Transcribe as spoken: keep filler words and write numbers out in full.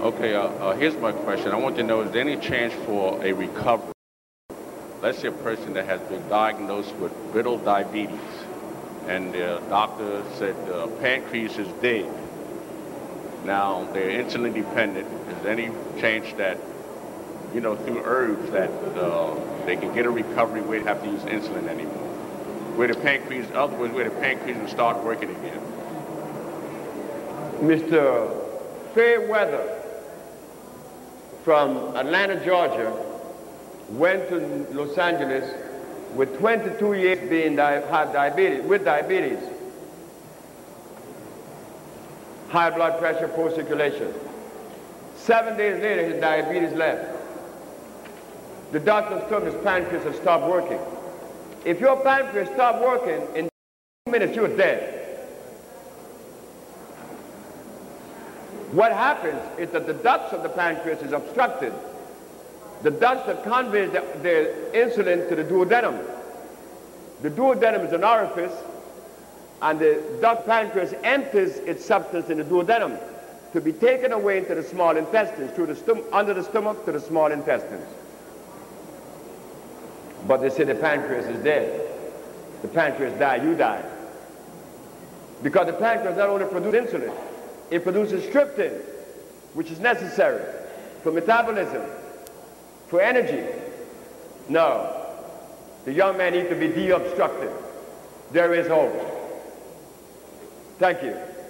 Okay, uh, uh, here's my question. I want to know, is there any chance for a recovery? Let's say a person that has been diagnosed with brittle diabetes, and the doctor said the pancreas is dead. Now, they're insulin dependent. Is there any chance that, you know, through herbs that uh, they can get a recovery where they have to use insulin anymore? Where the pancreas, in other words, where the pancreas will start working again. Mister Fairweather from Atlanta, Georgia, went to Los Angeles with twenty-two years being di had diabetes, with diabetes, high blood pressure, poor circulation. Seven days later, his diabetes left. The doctors told him his pancreas had stopped working. If your pancreas stopped working, in two minutes you're dead. What happens is that the ducts of the pancreas is obstructed. The ducts that conveys the, the insulin to the duodenum. The duodenum is an orifice, and the duct pancreas empties its substance in the duodenum to be taken away into the small intestines, through the stom under the stomach to the small intestines. But they say the pancreas is dead. The pancreas died, you died. Because the pancreas not only produces insulin, it produces trypsin, which is necessary for metabolism, for energy. No, the young man needs to be de-obstructed. There is hope. Thank you.